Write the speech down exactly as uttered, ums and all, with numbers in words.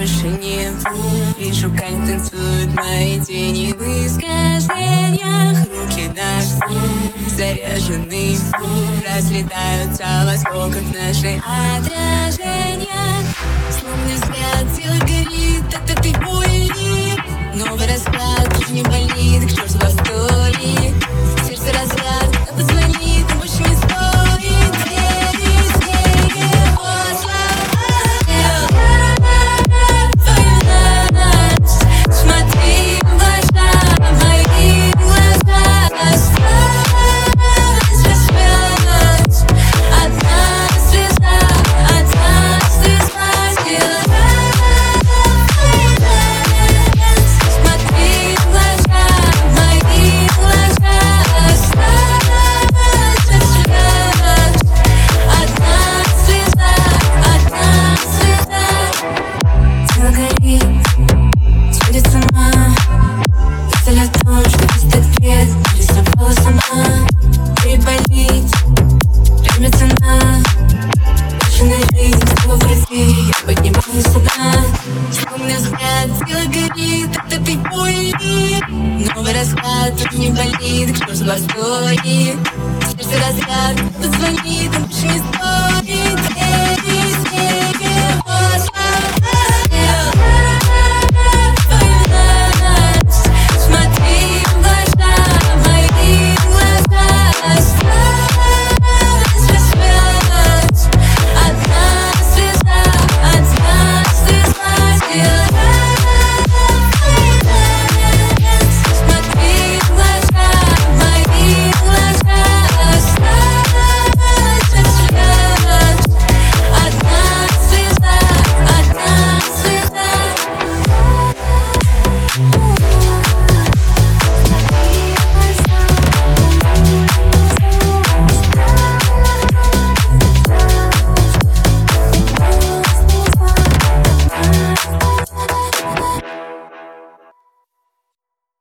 больше не вижу, как танцуют мои тени в искажениях. Руки наши заряжены, разлетаются в осколках наши отражения. Словно взгляд, тело горит, это ты боли. Новый расклад, уж не болит, к черту восторге. Сердце разряд, а позвонит, но больше не стоит. Новый расклад, тут не болит, к черту восторге. Сердце разряд, позвонит, он больше не стоит.